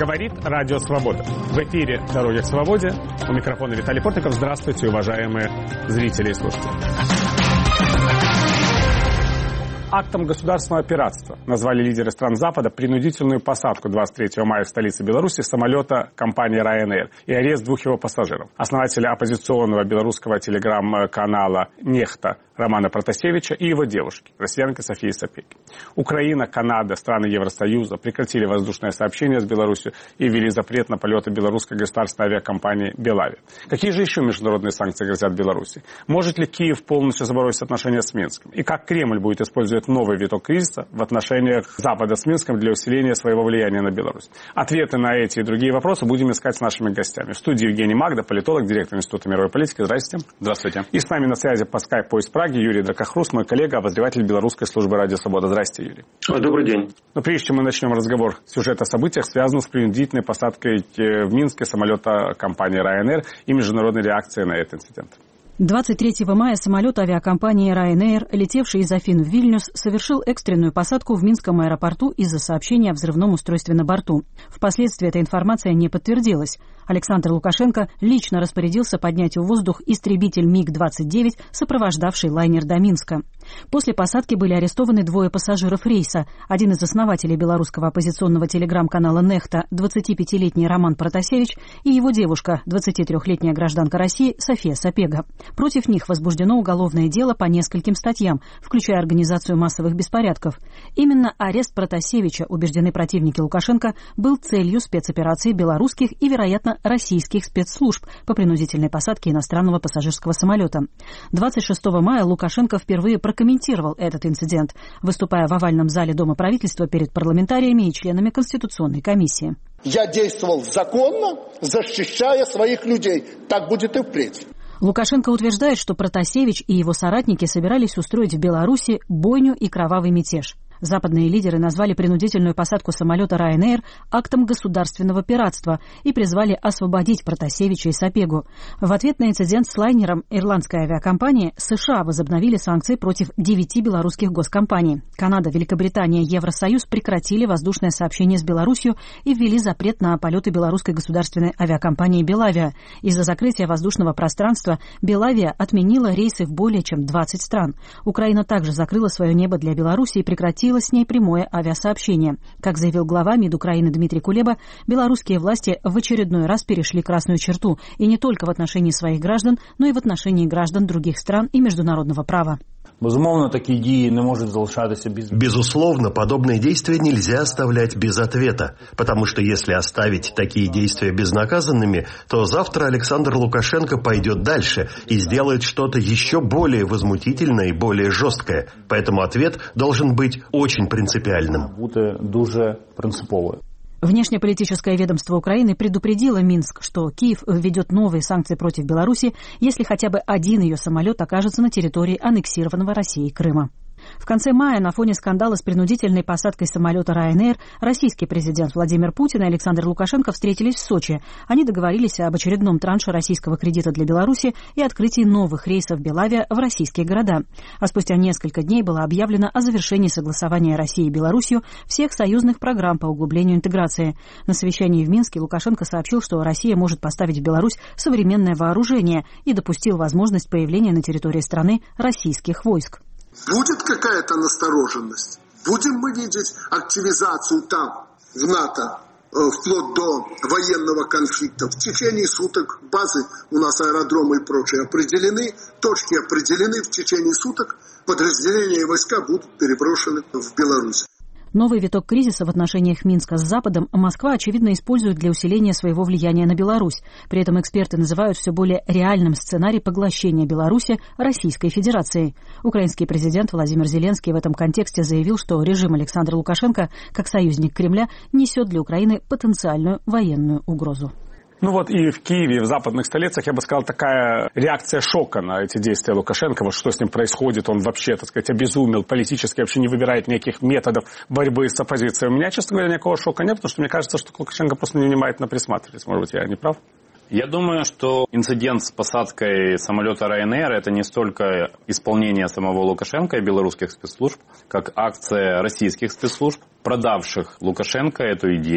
Говорит Радио Свобода. В эфире «Дороги к свободе». У микрофона Виталий Портников. Здравствуйте, уважаемые зрители и слушатели. Актом государственного пиратства назвали лидеры стран Запада принудительную посадку 23 мая в столице Беларуси самолета компании Ryanair и арест 2 его пассажиров. Основателя оппозиционного белорусского телеграм-канала «Нехта» Романа Протасевича и его девушки, россиянки Софии Сапеги. Украина, Канада, страны Евросоюза прекратили воздушное сообщение с Беларусью и ввели запрет на полеты белорусской государственной авиакомпании «Белавия». Какие же еще международные санкции грозят Беларуси? Может ли Киев полностью забросить отношения с Минском? И как Кремль будет использовать новый виток кризиса в отношениях Запада с Минском для усиления своего влияния на Беларусь? Ответы на эти и другие вопросы будем искать с нашими гостями. В студии Евгений Магда, политолог, директор Института мировой политики. Здравствуйте. Здравствуйте. И с нами на связи по скайпу из Праги Юрий Дракохрус, мой коллега, обозреватель белорусской службы Радио Свобода. Здравствуйте, Юрий. Добрый день. Но прежде чем мы начнем разговор, сюжет о событиях, связанных с принудительной посадкой в Минске самолета компании Ryanair и международной реакцией на этот инцидент. 23 мая самолет авиакомпании Ryanair, летевший из Афин в Вильнюс, совершил экстренную посадку в Минском аэропорту из-за сообщения о взрывном устройстве на борту. Впоследствии эта информация не подтвердилась. Александр Лукашенко лично распорядился поднять в воздух истребитель МиГ-29, сопровождавший лайнер до Минска. После посадки были арестованы 2 пассажиров рейса. Один из основателей белорусского оппозиционного телеграм-канала «Нехта», 25-летний Роман Протасевич, и его девушка, 23-летняя гражданка России София Сапега. Против них возбуждено уголовное дело по нескольким статьям, включая организацию массовых беспорядков. Именно арест Протасевича, убеждены противники Лукашенко, был целью спецоперации белорусских и, вероятно, российских спецслужб по принудительной посадке иностранного пассажирского самолета. 26 мая Лукашенко впервые прокомментировал этот инцидент, выступая в овальном зале Дома правительства перед парламентариями и членами Конституционной комиссии. Я действовал законно, защищая своих людей. Так будет и впредь. Лукашенко утверждает, что Протасевич и его соратники собирались устроить в Беларуси бойню и кровавый мятеж. Западные лидеры назвали принудительную посадку самолета Ryanair актом государственного пиратства и призвали освободить Протасевича и Сапегу. В ответ на инцидент с лайнером ирландской авиакомпании США возобновили санкции против 9 белорусских госкомпаний. Канада, Великобритания и Евросоюз прекратили воздушное сообщение с Беларусью и ввели запрет на полеты белорусской государственной авиакомпании «Белавия». Из-за закрытия воздушного пространства «Белавия» отменила рейсы в более чем 20 стран. Украина также закрыла свое небо для Беларуси и прекратила с ней прямое авиасообщение. Как заявил глава МИД Украины Дмитрий Кулеба, белорусские власти в очередной раз перешли красную черту, и не только в отношении своих граждан, но и в отношении граждан других стран и международного права. Безусловно, подобные действия нельзя оставлять без ответа, потому что если оставить такие действия безнаказанными, то завтра Александр Лукашенко пойдет дальше и сделает что-то еще более возмутительное и более жесткое. Поэтому ответ должен быть очень принципиальным. Внешнеполитическое ведомство Украины предупредило Минск, что Киев введет новые санкции против Беларуси, если хотя бы один ее самолет окажется на территории аннексированного Россией Крыма. В конце мая на фоне скандала с принудительной посадкой самолета Ryanair российский президент Владимир Путин и Александр Лукашенко встретились в Сочи. Они договорились об очередном транше российского кредита для Беларуси и открытии новых рейсов «Белавия» в российские города. А спустя несколько дней было объявлено о завершении согласования России и Беларусью всех союзных программ по углублению интеграции. На совещании в Минске Лукашенко сообщил, что Россия может поставить в Беларусь современное вооружение и допустил возможность появления на территории страны российских войск. Будет какая-то настороженность? Будем мы видеть активизацию там, в НАТО, вплоть до военного конфликта? В течение суток базы у нас аэродромы и прочее определены, точки определены, в течение суток подразделения и войска будут переброшены в Беларусь. Новый виток кризиса в отношениях Минска с Западом Москва, очевидно, использует для усиления своего влияния на Беларусь. При этом эксперты называют все более реальным сценарий поглощения Беларуси Российской Федерацией. Украинский президент Владимир Зеленский в этом контексте заявил, что режим Александра Лукашенко, как союзник Кремля, несет для Украины потенциальную военную угрозу. Ну вот и в Киеве, и в западных столицах, я бы сказал, такая реакция шока на эти действия Лукашенко. Вот что с ним происходит, он вообще, так сказать, обезумел, политически вообще не выбирает никаких методов борьбы с оппозицией. У меня, честно говоря, никакого шока нет, потому что мне кажется, что Лукашенко просто невнимательно присматривается. Может быть, я не прав? Я думаю, что инцидент с посадкой самолета Ryanair — это не столько исполнение самого Лукашенко и белорусских спецслужб, как акция российских спецслужб, продавших Лукашенко эту идею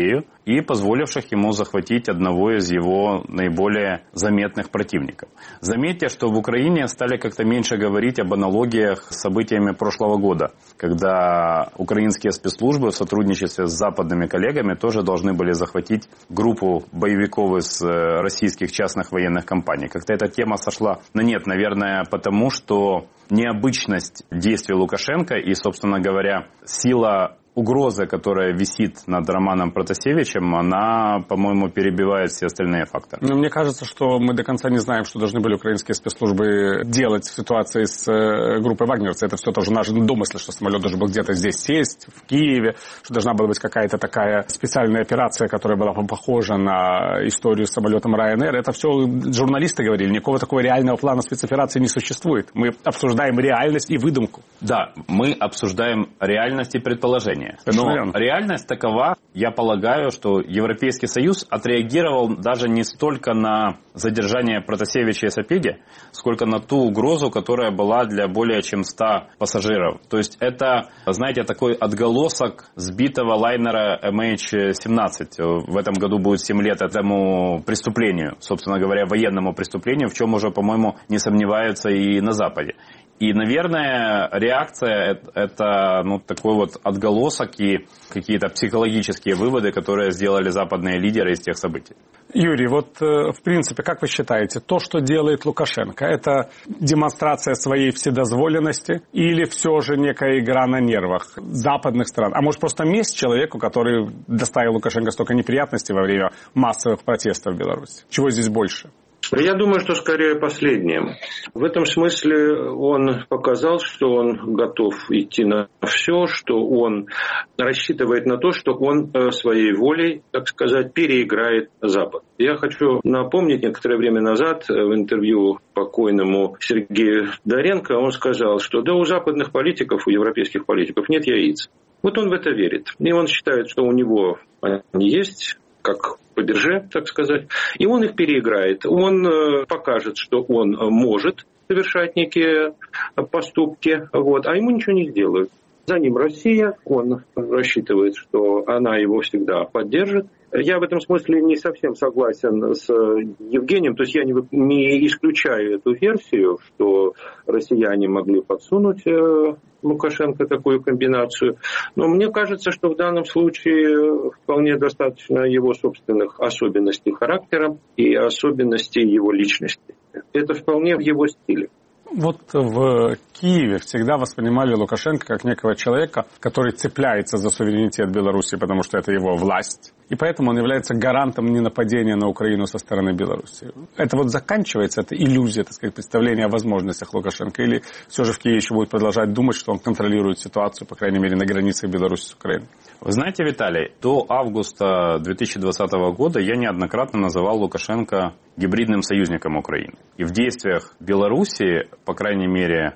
и позволивших ему захватить одного из его наиболее заметных противников. Заметьте, что в Украине стали как-то меньше говорить об аналогиях с событиями прошлого года, когда украинские спецслужбы в сотрудничестве с западными коллегами тоже должны были захватить группу боевиков из российских частных военных компаний. Как-то эта тема сошла на нет, наверное, потому что необычность действий Лукашенко и, собственно говоря, сила угроза, которая висит над Романом Протасевичем, она, по-моему, перебивает все остальные факторы. Но мне кажется, что мы до конца не знаем, что должны были украинские спецслужбы делать в ситуации с группой вагнеровцев. Это все тоже наши домыслы, что самолет должен был где-то здесь сесть, в Киеве, что должна была быть какая-то такая специальная операция, которая была похожа на историю с самолетом Ryanair. Это все журналисты говорили. Никакого такого реального плана спецоперации не существует. Мы обсуждаем реальность и выдумку. Да, мы обсуждаем реальность и предположение. Но реальность такова, я полагаю, что Европейский Союз отреагировал даже не столько на задержание Протасевича и Сапеги, сколько на ту угрозу, которая была для более чем 100 пассажиров. То есть это, знаете, такой отголосок сбитого лайнера MH17. В этом году будет 7 лет этому преступлению, собственно говоря, военному преступлению, в чем уже, по-моему, не сомневаются и на Западе. И, наверное, реакция – это такой вот отголосок и какие-то психологические выводы, которые сделали западные лидеры из тех событий. Юрий, вот в принципе, как вы считаете, то, что делает Лукашенко, это демонстрация своей вседозволенности или все же некая игра на нервах западных стран? А может, просто месть человеку, который доставил Лукашенко столько неприятностей во время массовых протестов в Беларуси? Чего здесь больше? Я думаю, что скорее последнее. В этом смысле он показал, что он готов идти на все, что он рассчитывает на то, что он своей волей, так сказать, переиграет Запад. Я хочу напомнить, некоторое время назад в интервью покойному Сергею Доренко он сказал, что да, у западных политиков, у европейских политиков нет яиц. Вот он в это верит. И он считает, что у него они есть, как по бирже, так сказать, и он их переиграет. Он покажет, что он может совершать некие поступки, а ему ничего не сделают. За ним Россия, он рассчитывает, что она его всегда поддержит. Я в этом смысле не совсем согласен с Евгением, то есть я не исключаю эту версию, что россияне могли подсунуть Лукашенко такую комбинацию, но мне кажется, что в данном случае вполне достаточно его собственных особенностей характера и особенностей его личности. Это вполне в его стиле. Вот в Киеве всегда воспринимали Лукашенко как некого человека, который цепляется за суверенитет Беларуси, потому что это его власть. И поэтому он является гарантом ненападения на Украину со стороны Беларуси. Это вот заканчивается, это иллюзия, так сказать, представления о возможностях Лукашенко? Или все же в Киеве еще будет продолжать думать, что он контролирует ситуацию, по крайней мере, на границах Беларуси с Украиной? Вы знаете, Виталий, до августа 2020 года я неоднократно называл Лукашенко гибридным союзником Украины. И в действиях Беларуси, по крайней мере,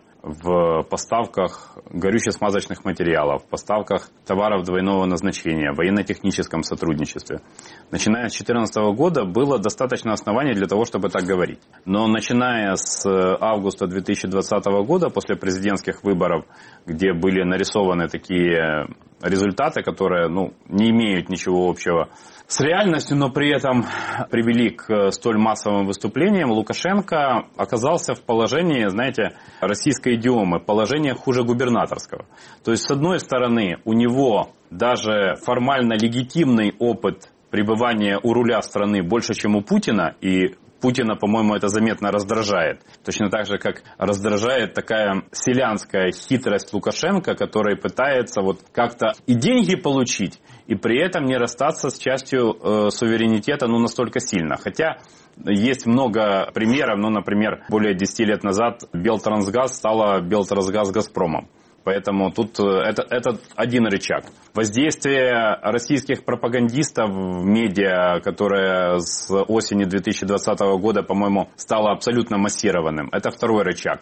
в поставках горюче-смазочных материалов, в поставках товаров двойного назначения, в военно-техническом сотрудничестве. Начиная с 2014 года было достаточно оснований для того, чтобы так говорить. Но начиная с августа 2020 года, после президентских выборов, где были нарисованы такие результаты, которые не имеют ничего общего с реальностью, но при этом привели к столь массовым выступлениям, Лукашенко оказался в положении, знаете, российской идиомы, положение хуже губернаторского. То есть, с одной стороны, у него даже формально легитимный опыт пребывания у руля страны больше, чем у Путина, и Путина, по-моему, это заметно раздражает. Точно так же, как раздражает такая селянская хитрость Лукашенко, который пытается как-то и деньги получить, и при этом не расстаться с частью суверенитета настолько сильно. Хотя есть много примеров. Например, более 10 лет назад Белтрансгаз стала Белтрансгаз Газпромом. Поэтому тут это один рычаг. Воздействие российских пропагандистов в медиа, которое с осени 2020 года, по-моему, стало абсолютно массированным, это второй рычаг.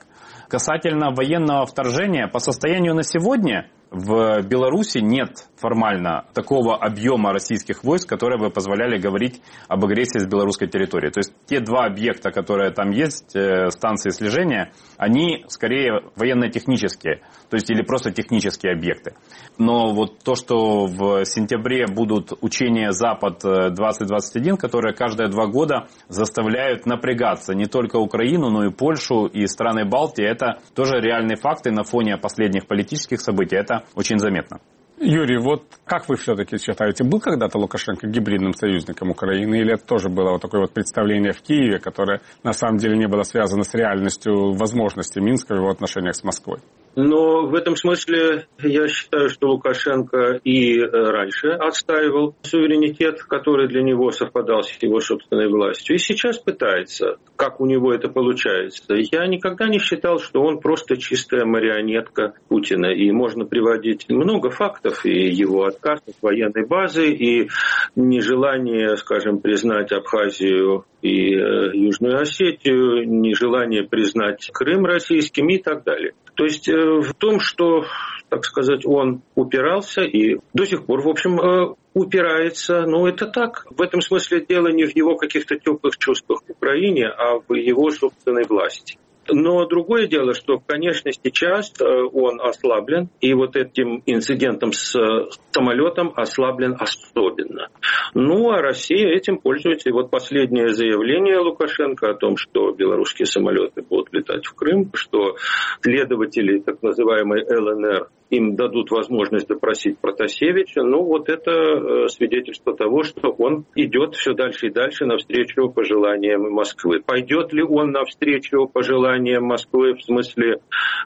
Касательно военного вторжения, по состоянию на сегодня в Беларуси нет формально такого объема российских войск, которые бы позволяли говорить об агрессии с белорусской территории. То есть те два объекта, которые там есть, станции слежения, они скорее военно-технические, то есть или просто технические объекты. Но вот то, что в сентябре будут учения «Запад-2021», которые каждые 2 года заставляют напрягаться не только Украину, но и Польшу и страны Балтии, это тоже реальные факты на фоне последних политических событий. Это очень заметно. Юрий, вот как вы все-таки считаете, был когда-то Лукашенко гибридным союзником Украины, или это тоже было вот такое вот представление в Киеве, которое на самом деле не было связано с реальностью возможностей Минска в его отношениях с Москвой? Но в этом смысле я считаю, что Лукашенко и раньше отстаивал суверенитет, который для него совпадал с его собственной властью. И сейчас пытается, как у него это получается. Я никогда не считал, что он просто чистая марионетка Путина. И можно приводить много фактов. И его отказ от военной базы, и нежелание, скажем, признать Абхазию и Южную Осетию, нежелание признать Крым российским и так далее. То есть в том, что, так сказать, он упирался и до сих пор, в общем, упирается, но это так. В этом смысле дело не в его каких-то теплых чувствах к Украине, а в его собственной власти. Но другое дело, что, конечно, сейчас он ослаблен, и вот этим инцидентом с самолетом ослаблен особенно. Ну, а Россия этим пользуется. И вот последнее заявление Лукашенко о том, что белорусские самолеты будут летать в Крым, что следователи так называемой ЛНР им дадут возможность допросить Протасевича, ну вот это свидетельство того, что он идет все дальше и дальше навстречу пожеланиям Москвы. Пойдет ли он навстречу пожеланиям Москвы в смысле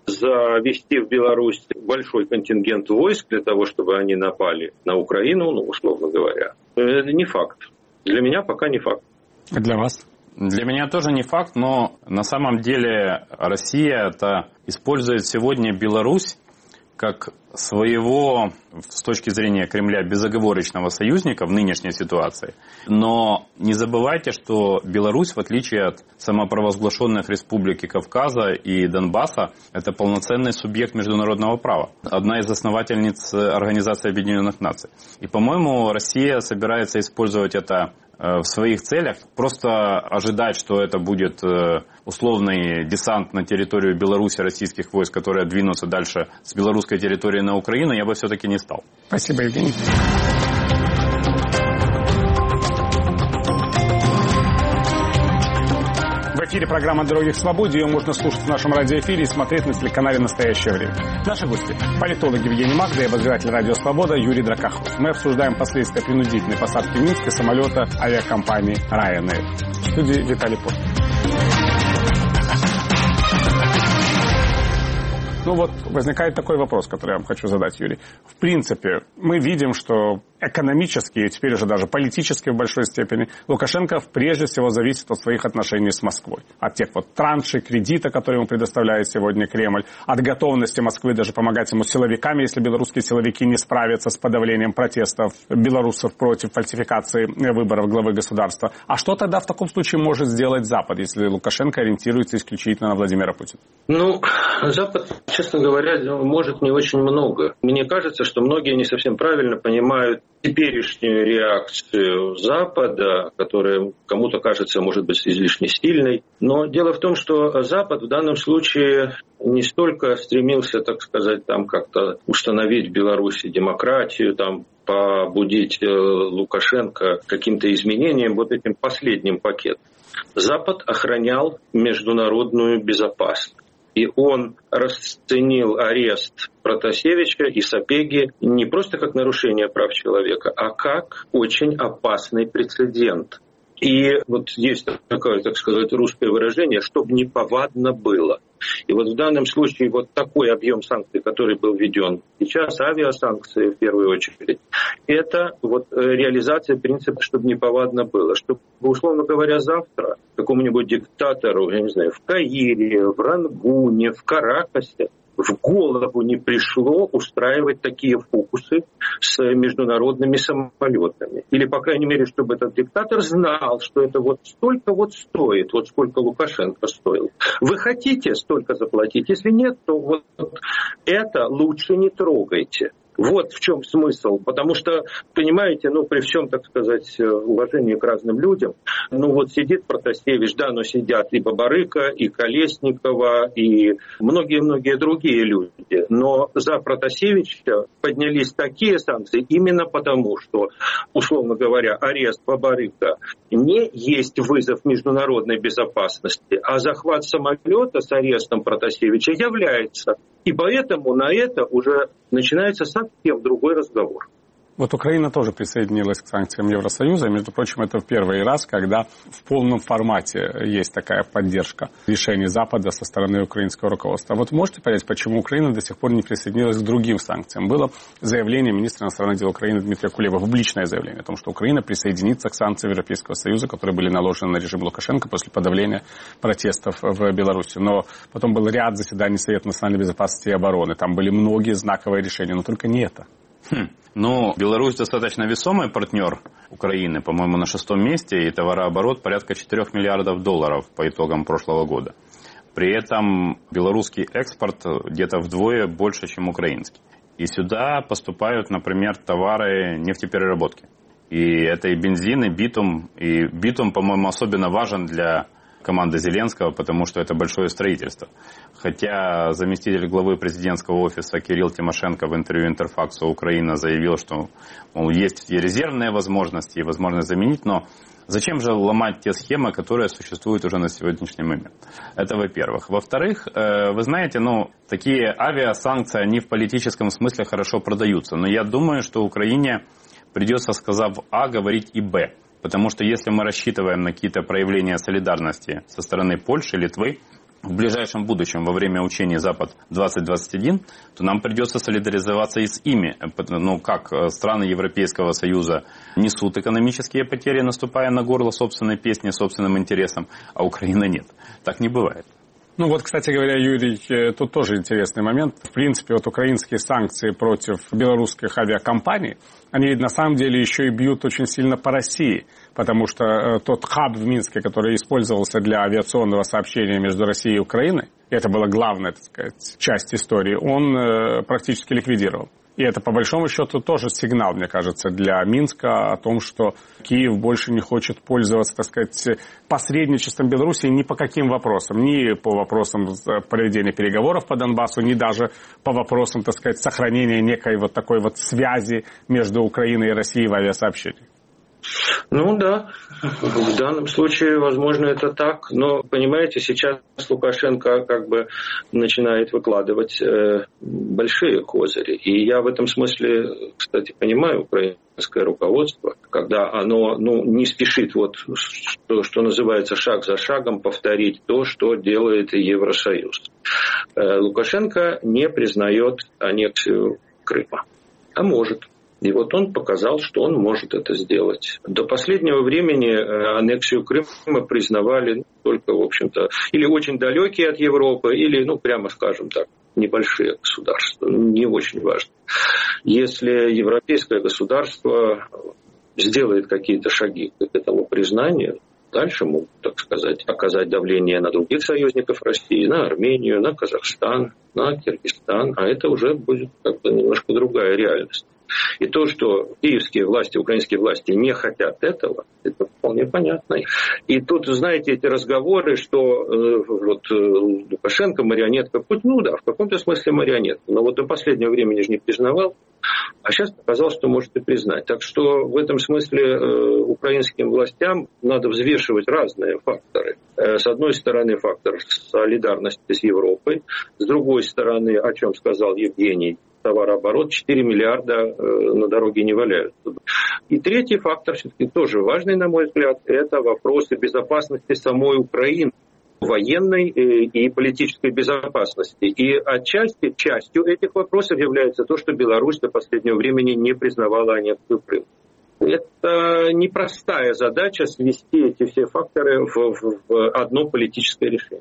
завести в Беларусь большой контингент войск для того, чтобы они напали на Украину, ну условно говоря? Это не факт. Для меня пока не факт. А для вас? Для меня тоже не факт, но на самом деле Россия использует сегодня Беларусь как своего, с точки зрения Кремля, безоговорочного союзника в нынешней ситуации. Но не забывайте, что Беларусь, в отличие от самопровозглашенных республик Кавказа и Донбасса, это полноценный субъект международного права. Одна из основательниц Организации Объединенных Наций. И, по-моему, Россия собирается использовать это в своих целях. Просто ожидать, что это будет условный десант на территорию Беларуси российских войск, которые двинутся дальше с белорусской территории на Украину, я бы все-таки не стал. Спасибо, Евгений. В эфире программа «Дороги к свободе». Ее можно слушать в нашем радиоэфире и смотреть на телеканале «Настоящее время». Наши гости – политолог Евгений Магда и обозреватель «Радио Свобода» Юрий Дракахов. Мы обсуждаем последствия принудительной посадки в Минске самолета авиакомпании Ryanair. В студии Виталий Пот. Ну вот возникает такой вопрос, который я вам хочу задать, Юрий. В принципе, мы видим, что экономически и теперь уже даже политически в большой степени Лукашенко прежде всего зависит от своих отношений с Москвой. От тех вот траншей, кредита, которые ему предоставляет сегодня Кремль, от готовности Москвы даже помогать ему силовиками, если белорусские силовики не справятся с подавлением протестов белорусов против фальсификации выборов главы государства. А что тогда в таком случае может сделать Запад, если Лукашенко ориентируется исключительно на Владимира Путина? Ну, Запад, честно говоря, может не очень много. Мне кажется, что многие не совсем правильно понимают теперешнюю реакцию Запада, которая кому-то кажется, может быть, излишне сильной. Но дело в том, что Запад в данном случае не столько стремился, так сказать, там как-то установить в Беларуси демократию, там побудить Лукашенко к каким-то изменениям вот этим последним пакетом. Запад охранял международную безопасность. И он расценил арест Протасевича и Сапеги не просто как нарушение прав человека, а как очень опасный прецедент. И вот есть такое, так сказать, русское выражение, чтобы неповадно было. И вот в данном случае вот такой объем санкций, который был введен сейчас, авиасанкции в первую очередь, это вот реализация принципа, чтобы неповадно было. Чтобы, условно говоря, завтра какому-нибудь диктатору, я не знаю, в Каире, в Рангуне, в Каракасе в голову не пришло устраивать такие фокусы с международными самолетами. Или, по крайней мере, чтобы этот диктатор знал, что это вот столько вот стоит, вот сколько Лукашенко стоил. Вы хотите столько заплатить? Если нет, то вот это лучше не трогайте. Вот в чем смысл. Потому что, понимаете, при всем, так сказать, уважении к разным людям, вот сидит Протасевич, но сидят и Бабарыка, и Колесникова, и многие-многие другие люди. Но за Протасевича поднялись такие санкции именно потому, что, условно говоря, арест Бабарыка не есть вызов международной безопасности, а захват самолета с арестом Протасевича является. И поэтому на это уже начинается совсем другой разговор. Вот Украина тоже присоединилась к санкциям Евросоюза. Между прочим, это в первый раз, когда в полном формате есть такая поддержка решений Запада со стороны украинского руководства. Вот можете понять, почему Украина до сих пор не присоединилась к другим санкциям? Было заявление министра иностранных дел Украины Дмитрия Кулеба, публичное заявление о том, что Украина присоединится к санкциям Европейского Союза, которые были наложены на режим Лукашенко после подавления протестов в Беларуси. Но потом был ряд заседаний Совета национальной безопасности и обороны. Там были многие знаковые решения, но только не это. Беларусь достаточно весомый партнер Украины, по-моему, на 6-м месте, и товарооборот порядка 4 миллиардов долларов по итогам прошлого года. При этом белорусский экспорт где-то вдвое больше, чем украинский. И сюда поступают, например, товары нефтепереработки. И это и бензин, и битум. И битум, по-моему, особенно важен для команды Зеленского, потому что это большое строительство. Хотя заместитель главы президентского офиса Кирилл Тимошенко в интервью Интерфаксу Украина заявил, что есть и резервные возможности, и возможность заменить, но зачем же ломать те схемы, которые существуют уже на сегодняшний момент? Это во-первых. Во-вторых, вы знаете, такие авиасанкции, они в политическом смысле хорошо продаются. Но я думаю, что Украине придется, сказав А, говорить и Б. Потому что если мы рассчитываем на какие-то проявления солидарности со стороны Польши, Литвы, в ближайшем будущем, во время учений «Запад-2021», то нам придется солидаризоваться и с ими. Как страны Европейского Союза несут экономические потери, наступая на горло собственной песни, собственным интересам, а Украина нет. Так не бывает. Кстати говоря, Юрий, тут тоже интересный момент. В принципе, украинские санкции против белорусских авиакомпаний, они на самом деле еще и бьют очень сильно по России, потому что тот хаб в Минске, который использовался для авиационного сообщения между Россией и Украиной, и это была главная, так сказать, часть истории, он практически ликвидировал. И это, по большому счету, тоже сигнал, мне кажется, для Минска о том, что Киев больше не хочет пользоваться, так сказать, посредничеством Беларуси ни по каким вопросам. Ни по вопросам проведения переговоров по Донбассу, ни даже по вопросам, так сказать, сохранения некой вот такой вот связи между Украиной и Россией в авиасообщении. Да, в данном случае, возможно, это так. Но, понимаете, сейчас Лукашенко начинает выкладывать большие козыри. И я в этом смысле, кстати, понимаю украинское руководство, когда оно не спешит, что называется, шаг за шагом повторить то, что делает Евросоюз. Лукашенко не признает аннексию Крыма, а может. И он показал, что он может это сделать. До последнего времени аннексию Крыма признавали только, в общем-то, или очень далекие от Европы, или, прямо скажем так, небольшие государства, не очень важно. Если европейское государство сделает какие-то шаги к этому признанию, дальше могут, так сказать, оказать давление на других союзников России, на Армению, на Казахстан, на Киргизстан, а это уже будет немножко другая реальность. И то, что киевские власти, украинские власти не хотят этого, это вполне понятно. И тут, знаете, эти разговоры, что Лукашенко марионетка Путина, в каком-то смысле марионетка, но до последнего времени же не признавал, а сейчас показал, что может и признать. Так что в этом смысле украинским властям надо взвешивать разные факторы. С одной стороны, фактор солидарности с Европой, с другой стороны, о чем сказал Евгений, товарооборот, 4 миллиарда на дороге не валяются. И третий фактор, все-таки тоже важный, на мой взгляд, это вопросы безопасности самой Украины, военной и политической безопасности. И отчасти частью этих вопросов является то, что Беларусь до последнего времени не признавала аннексию Крыма. Это непростая задача свести эти все факторы в одно политическое решение.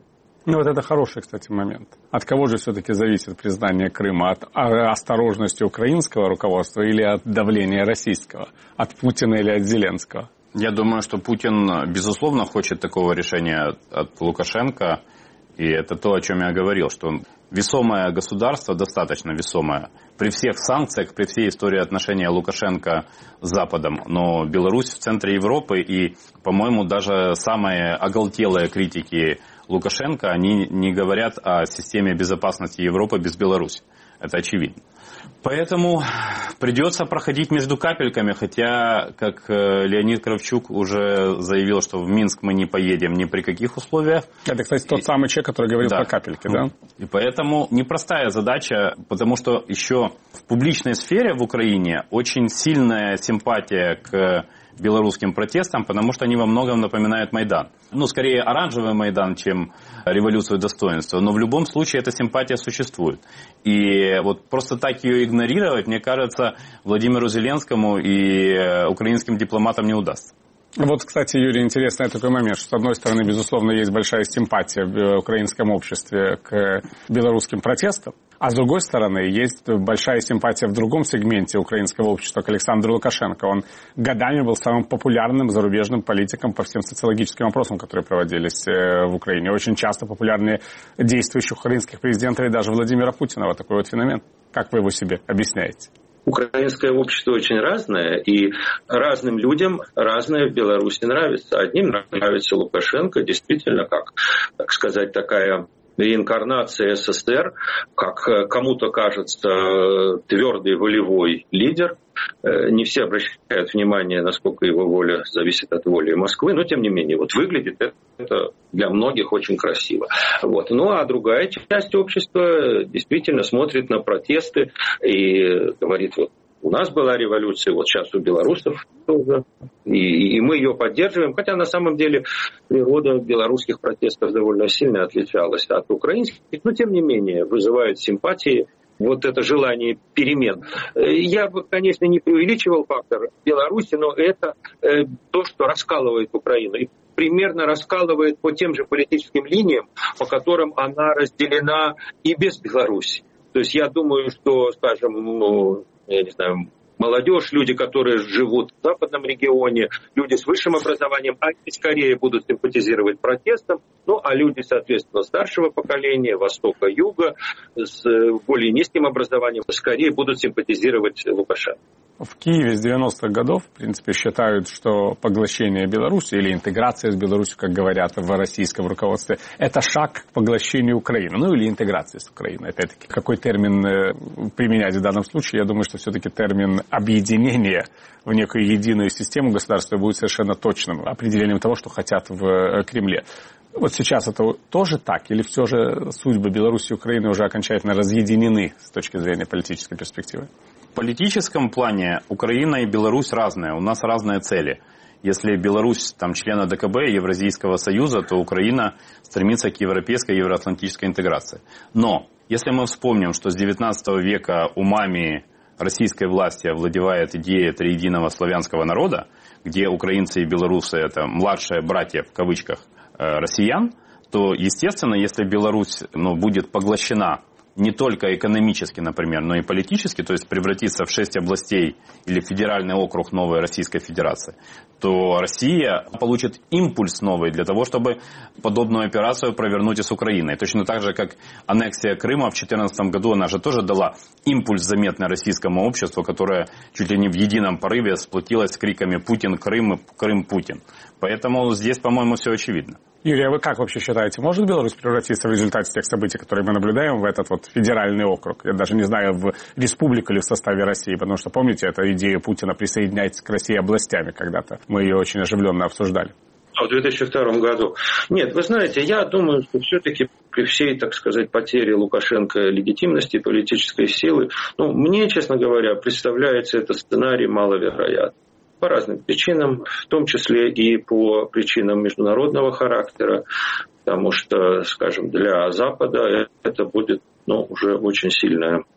Ну вот это хороший, кстати, момент. От кого же все-таки зависит признание Крыма? От осторожности украинского руководства или от давления российского? От Путина или от Зеленского? Я думаю, что Путин, безусловно, хочет такого решения от Лукашенко. И это то, о чем я говорил, что весомое государство, достаточно весомое, при всех санкциях, при всей истории отношения Лукашенко с Западом. Но Беларусь в центре Европы, и, по-моему, даже самые оголтелые критики Лукашенко, они не говорят о системе безопасности Европы без Беларуси. Это очевидно. Поэтому придется проходить между капельками, хотя, как Леонид Кравчук уже заявил, что в Минск мы не поедем ни при каких условиях. Это, кстати, тот самый человек, который говорил про капельки, да? И поэтому непростая задача, потому что еще в публичной сфере в Украине очень сильная симпатия к белорусским протестам, потому что они во многом напоминают Майдан. Ну, скорее оранжевый Майдан, чем революцию достоинства. Но в любом случае эта симпатия существует. И вот просто так ее игнорировать, мне кажется, Владимиру Зеленскому и украинским дипломатам не удастся. Вот, кстати, Юрий, интересный такой момент, что, с одной стороны, безусловно, есть большая симпатия в украинском обществе к белорусским протестам, а с другой стороны, есть большая симпатия в другом сегменте украинского общества к Александру Лукашенко. Он годами был самым популярным зарубежным политиком по всем социологическим опросам, которые проводились в Украине. Очень часто популярнее действующих украинских президентов и даже Владимира Путина. Вот такой вот феномен. Как вы его себе объясняете? Украинское общество очень разное, и разным людям разное в Беларуси нравится. Одним нравится Лукашенко, действительно, как, так сказать, такая реинкарнация СССР, как кому-то кажется твердый волевой лидер. Не все обращают внимание, насколько его воля зависит от воли Москвы, но тем не менее, вот выглядит это для многих очень красиво. Вот. Ну а другая часть общества действительно смотрит на протесты и говорит, вот у нас была революция, вот сейчас у белорусов тоже, и мы ее поддерживаем, хотя на самом деле природа белорусских протестов довольно сильно отличалась от украинских, но тем не менее вызывает симпатии. Вот это желание перемен. Я бы, конечно, не преувеличивал фактор Беларуси, но это то, что раскалывает Украину. И примерно раскалывает по тем же политическим линиям, по которым она разделена и без Беларуси. То есть я думаю, что, скажем, я не знаю, молодежь, люди, которые живут в западном регионе, люди с высшим образованием, они скорее будут симпатизировать протестам, ну а люди, соответственно, старшего поколения, Востока, Юга, с более низким образованием, скорее будут симпатизировать Лукашенко. В Киеве с 90-х годов, в принципе, считают, что поглощение Беларуси или интеграция с Беларусью, как говорят в российском руководстве, это шаг к поглощению Украины, ну или интеграции с Украиной. Опять-таки, какой термин применять в данном случае? Я думаю, что все-таки термин объединения в некую единую систему государства будет совершенно точным определением того, что хотят в Кремле. Вот сейчас это тоже так? Или все же судьбы Беларуси и Украины уже окончательно разъединены с точки зрения политической перспективы? В политическом плане Украина и Беларусь разные, у нас разные цели. Если Беларусь там, член АДКБ, Евразийского союза, то Украина стремится к европейской и евроатлантической интеграции. Но если мы вспомним, что с 19 века умами российской власти овладевает идея триединого славянского народа, где украинцы и белорусы это младшие братья в кавычках россиян, то, естественно, если Беларусь будет поглощена не только экономически, например, но и политически, то есть превратиться в 6 областей или федеральный округ новой Российской Федерации, то Россия получит импульс новый для того, чтобы подобную операцию провернуть и с Украиной. Точно так же, как аннексия Крыма в 2014 году, она же тоже дала импульс заметный российскому обществу, которое чуть ли не в едином порыве сплотилось с криками «Путин, Крым, Крым, Путин». Поэтому здесь, по-моему, все очевидно. Юрий, а вы как вообще считаете, может Беларусь превратиться в результате тех событий, которые мы наблюдаем, в этот вот федеральный округ? Я даже не знаю, в республику или в составе России, потому что, помните, это идея Путина присоединять к России областями когда-то. Мы ее очень оживленно обсуждали. В 2002 году. Нет, вы знаете, я думаю, что все-таки при всей, так сказать, потере Лукашенко легитимности, политической силы, мне, честно говоря, представляется этот сценарий маловероятным. По разным причинам, в том числе и по причинам международного характера, потому что, скажем, для Запада это будет уже очень сильная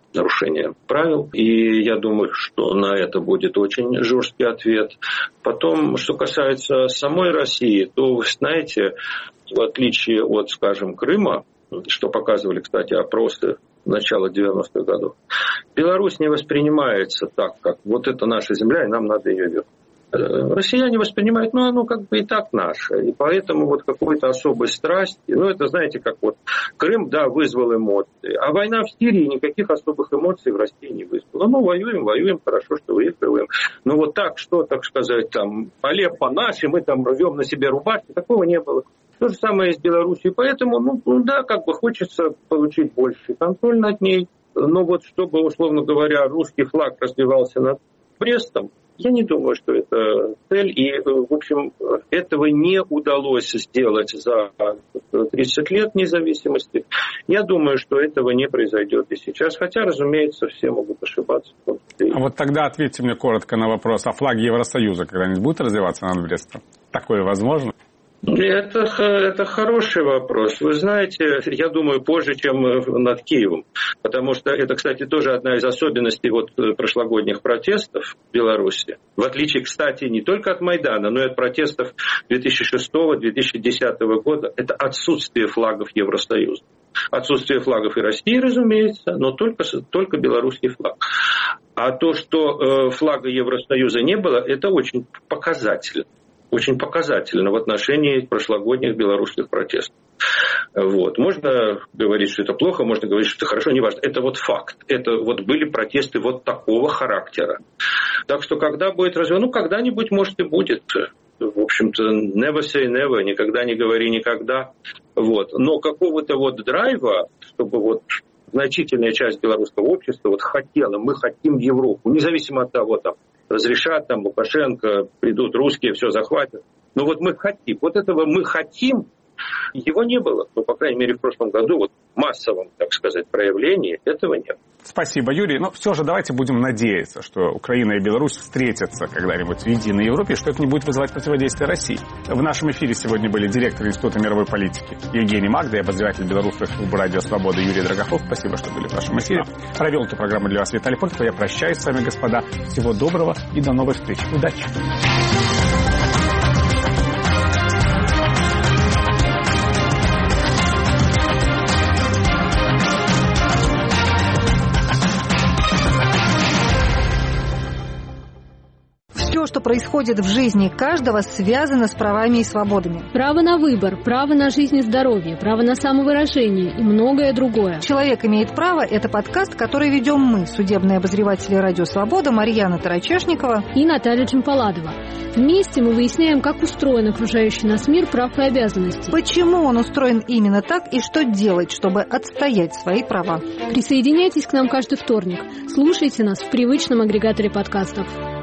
нарушение правил. И я думаю, что на это будет очень жесткий ответ. Потом, что касается самой России, то, вы знаете, в отличие от, скажем, Крыма, что показывали, кстати, опросы начала 90-х годов, Беларусь не воспринимается так, как вот это наша земля, и нам надо ее вернуть. Россияне воспринимают, оно как бы и так наше. И поэтому вот какой-то особой страсти, это, знаете, как вот Крым, да, вызвал эмоции. А война в Сирии никаких особых эмоций в России не вызвала. Воюем, хорошо, что выигрываем. Но вот так, что, так сказать, там, Алеппо наш, и мы там рвем на себе рубашки, такого не было. То же самое и с Белоруссией. Поэтому, как бы хочется получить больший контроль над ней. Но вот чтобы, условно говоря, русский флаг развивался над Брестом, я не думаю, что это цель. И, в общем, этого не удалось сделать за 30 лет независимости. Я думаю, что этого не произойдет и сейчас. Хотя, разумеется, все могут ошибаться. А вот тогда ответьте мне коротко на вопрос. А флаг Евросоюза когда-нибудь будет развиваться над Брестом? Такое возможно? Это хороший вопрос. Вы знаете, я думаю, позже, чем над Киевом. Потому что это, кстати, тоже одна из особенностей прошлогодних протестов в Беларуси. В отличие, кстати, не только от Майдана, но и от протестов 2006-2010 года. Это отсутствие флагов Евросоюза. Отсутствие флагов и России, разумеется, но только белорусский флаг. А то, что флага Евросоюза не было, это очень показательно. Очень показательно в отношении прошлогодних белорусских протестов. Можно говорить, что это плохо, можно говорить, что это хорошо, неважно. Это факт. Это были протесты такого характера. Так что когда будет развиваться? Когда-нибудь, может, и будет. В общем-то, never say never, никогда не говори никогда. Но какого-то драйва, чтобы значительная часть белорусского общества хотела, мы хотим Европу, независимо от того, разрешат, Лукашенко, придут русские, все захватят. Но мы хотим. Этого мы хотим, его не было. По крайней мере, в прошлом году в массовом, так сказать, проявлении этого нет. Спасибо, Юрий. Но все же давайте будем надеяться, что Украина и Беларусь встретятся когда-нибудь в единой Европе, и что это не будет вызывать противодействие России. В нашем эфире сегодня были директор Института мировой политики Евгений Магда и обозреватель белорусской службы «Радио Свобода» Юрий Драгохов. Спасибо, что были в нашем эфире. Провел эту программу для вас Виталий Портников. Я прощаюсь с вами, господа. Всего доброго и до новых встреч. Удачи! Что происходит в жизни каждого, связано с правами и свободами. Право на выбор, право на жизнь и здоровье, право на самовыражение и многое другое. «Человек имеет право» — это подкаст, который ведем мы, судебные обозреватели «Радио Свобода» Марьяна Тарачешникова и Наталья Джампаладова. Вместе мы выясняем, как устроен окружающий нас мир прав и обязанностей. Почему он устроен именно так и что делать, чтобы отстоять свои права. Присоединяйтесь к нам каждый вторник. Слушайте нас в привычном агрегаторе подкастов.